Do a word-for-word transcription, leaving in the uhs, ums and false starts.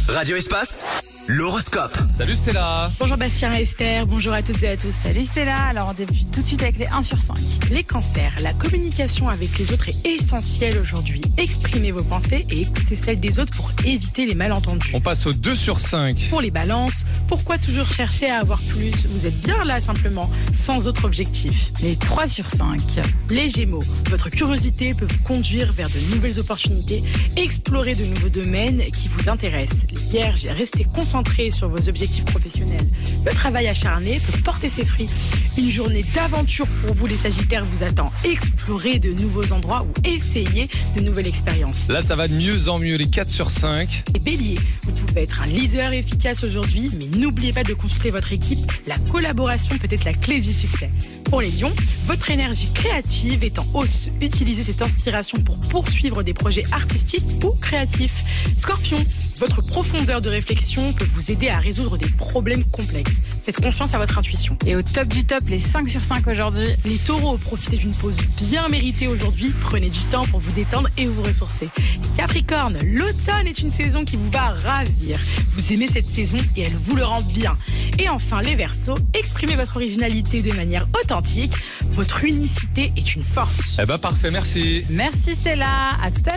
Radio Espace, l'horoscope. Salut Stella. Bonjour Bastien et Esther, bonjour à toutes et à tous. Salut Stella, alors on débute tout de suite avec les un sur cinq. Les cancers, la communication avec les autres est essentielle aujourd'hui. Exprimez vos pensées et écoutez celles des autres pour éviter les malentendus. On passe au deux sur cinq. Pour les balances, pourquoi toujours chercher à avoir plus? Vous êtes bien là simplement, sans autre objectif. Les trois sur cinq. Les gémeaux, votre curiosité peut vous conduire vers de nouvelles opportunités, explorer de nouveaux domaines qui vous intéressent. Les vierges, restez concentrés sur vos objectifs professionnels. Le travail acharné peut porter ses fruits. Une journée d'aventure pour vous les sagittaires vous attend. Explorez de nouveaux endroits ou essayez de nouvelles expériences. Là, ça va de mieux en mieux, les quatre sur cinq. Les béliers, vous pouvez être un leader efficace aujourd'hui, mais n'oubliez pas de consulter votre équipe. La collaboration peut être la clé du succès. Pour les lions, votre énergie créative est en hausse. Utilisez cette inspiration pour poursuivre des projets artistiques ou créatifs. Scorpion, votre profondeur de réflexion peut vous aider à résoudre des problèmes complexes. Faites confiance à votre intuition. Et au top du top, les cinq sur cinq aujourd'hui. Les taureaux, profitez d'une pause bien méritée aujourd'hui. Prenez du temps pour vous détendre et vous ressourcer. Capricorne, l'automne est une saison qui vous va ravir. Vous aimez cette saison et elle vous le rend bien. Et enfin, les Verseaux, exprimez votre originalité de manière authentique. Votre unicité est une force. Eh ben parfait, merci. Merci Stella, à tout à l'heure.